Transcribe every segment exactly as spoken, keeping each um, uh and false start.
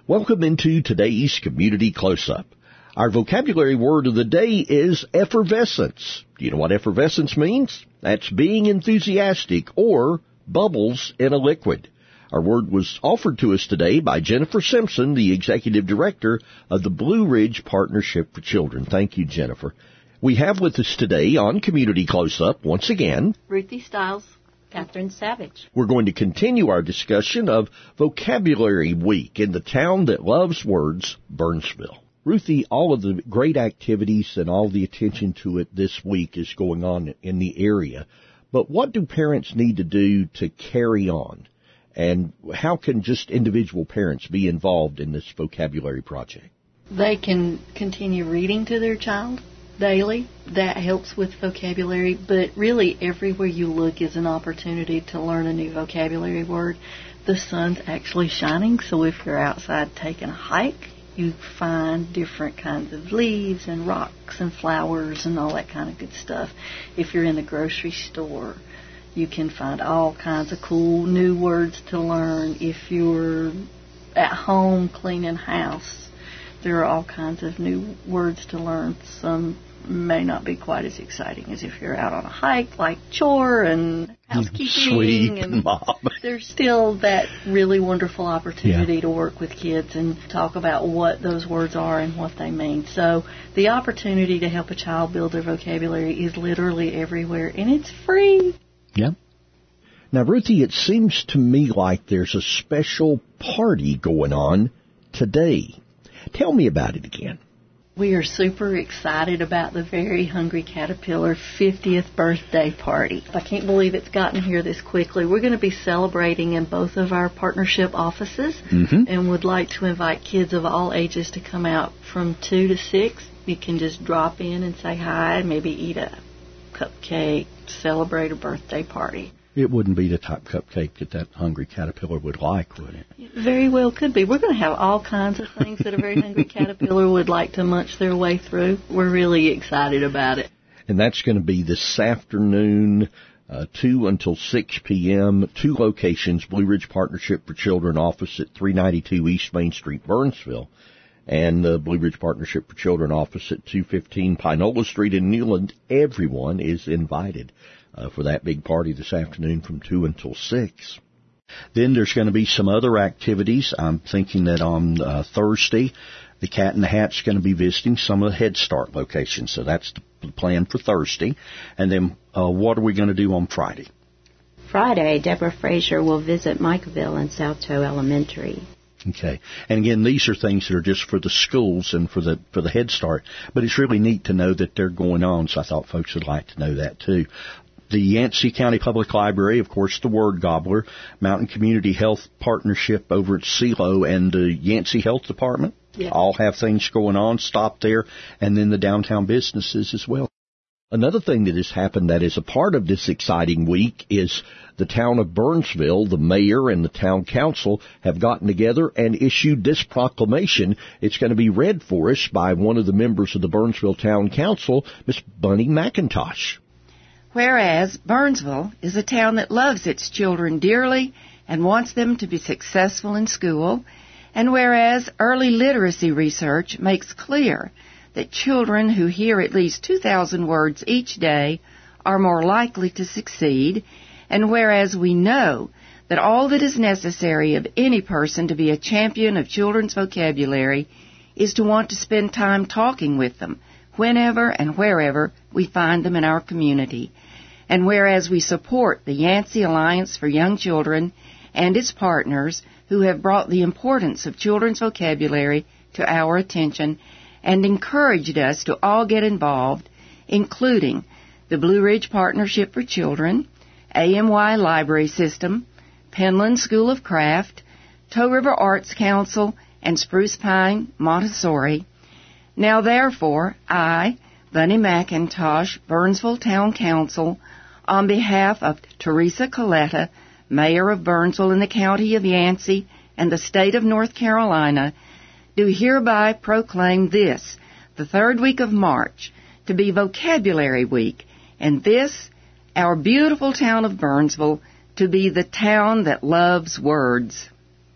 Welcome into today's Community Close-Up. Our vocabulary word of the day is effervescence. Do you know what effervescence means? That's being enthusiastic or bubbles in a liquid. Our word was offered to us today by Jennifer Simpson, the Executive Director of the Blue Ridge Partnership for Children. Thank you, Jennifer. We have with us today on Community Close-Up, once again, Ruthie Stiles, Catherine Savage. We're going to continue our discussion of Vocabulary Week in the town that loves words, Burnsville. Ruthie, all of the great activities and all the attention to it this week is going on in the area. But what do parents need to do to carry on? And how can just individual parents be involved in this vocabulary project? They can continue reading to their child daily. That helps with vocabulary, but really everywhere you look is an opportunity to learn a new vocabulary word. The sun's actually shining, so if you're outside taking a hike, you find different kinds of leaves and rocks and flowers and all that kind of good stuff. If you're in the grocery store, you can find all kinds of cool new words to learn. If you're at home cleaning house, there are all kinds of new words to learn. Some may not be quite as exciting as if you're out on a hike, like chore and housekeeping. Sweep and, and mop. There's still that really wonderful opportunity yeah. to work with kids and talk about what those words are and what they mean. So the opportunity to help a child build their vocabulary is literally everywhere, and it's free. Yeah. Now, Ruthie, it seems to me like there's a special party going on today. Tell me about it again. We are super excited about the Very Hungry Caterpillar fiftieth birthday party. I can't believe it's gotten here this quickly. We're going to be celebrating in both of our partnership offices mm-hmm. and would like to invite kids of all ages to come out from two to six. You can just drop in and say hi, maybe eat a cupcake, celebrate a birthday party. It wouldn't be the type cupcake that that hungry caterpillar would like, would it? It very well could be. We're going to have all kinds of things that a very hungry caterpillar would like to munch their way through. We're really excited about it. And that's going to be this afternoon, uh, two until six p.m., two locations, Blue Ridge Partnership for Children office at three ninety-two East Main Street, Burnsville, and the Blue Ridge Partnership for Children office at two fifteen Pinola Street in Newland. Everyone is invited Uh, for that big party this afternoon from two until six. Then there's going to be some other activities. I'm thinking that on uh, Thursday, the Cat in the Hat's going to be visiting some of the Head Start locations. So that's the plan for Thursday. And then uh, what are we going to do on Friday? Friday, Deborah Frazier will visit Mikeville and South Toe Elementary. Okay. And again, these are things that are just for the schools and for the for the Head Start. But it's really neat to know that they're going on, so I thought folks would like to know that too. The Yancey County Public Library, of course, the Word Gobbler, Mountain Community Health Partnership over at CeeLo, and the Yancey Health Department yeah. all have things going on. Stop there, and then the downtown businesses as well. Another thing that has happened that is a part of this exciting week is the town of Burnsville, the mayor and the town council have gotten together and issued this proclamation. It's going to be read for us by one of the members of the Burnsville Town Council, Miss Bunny McIntosh. Whereas Burnsville is a town that loves its children dearly and wants them to be successful in school, and whereas early literacy research makes clear that children who hear at least two thousand words each day are more likely to succeed, and whereas we know that all that is necessary of any person to be a champion of children's vocabulary is to want to spend time talking with them whenever and wherever we find them in our community. And whereas we support the Yancey Alliance for Young Children and its partners who have brought the importance of children's vocabulary to our attention and encouraged us to all get involved, including the Blue Ridge Partnership for Children, A M Y Library System, Penland School of Craft, Toe River Arts Council, and Spruce Pine Montessori. Now, therefore, I, Bunny McIntosh, Burnsville Town Council, on behalf of Teresa Coletta, Mayor of Burnsville in the County of Yancey and the State of North Carolina, do hereby proclaim this, the third week of March, to be Vocabulary Week, and this, our beautiful town of Burnsville, to be the town that loves words.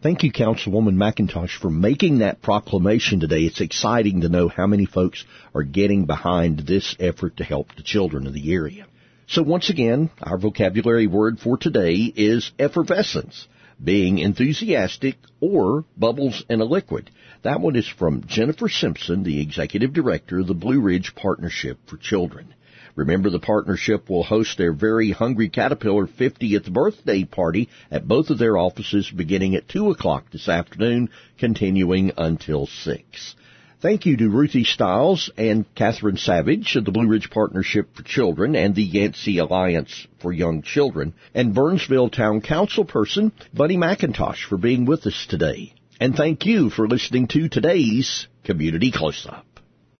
Thank you, Councilwoman McIntosh, for making that proclamation today. It's exciting to know how many folks are getting behind this effort to help the children of the area. So once again, our vocabulary word for today is effervescence, being enthusiastic or bubbles in a liquid. That one is from Jennifer Simpson, the Executive Director of the Blue Ridge Partnership for Children. Remember, the partnership will host their Very Hungry Caterpillar fiftieth birthday party at both of their offices beginning at two o'clock this afternoon, continuing until six. Thank you to Ruthie Stiles and Catherine Savage of the Blue Ridge Partnership for Children and the Yancey Alliance for Young Children, and Burnsville Town Council person Buddy McIntosh for being with us today. And thank you for listening to today's Community Close-Up.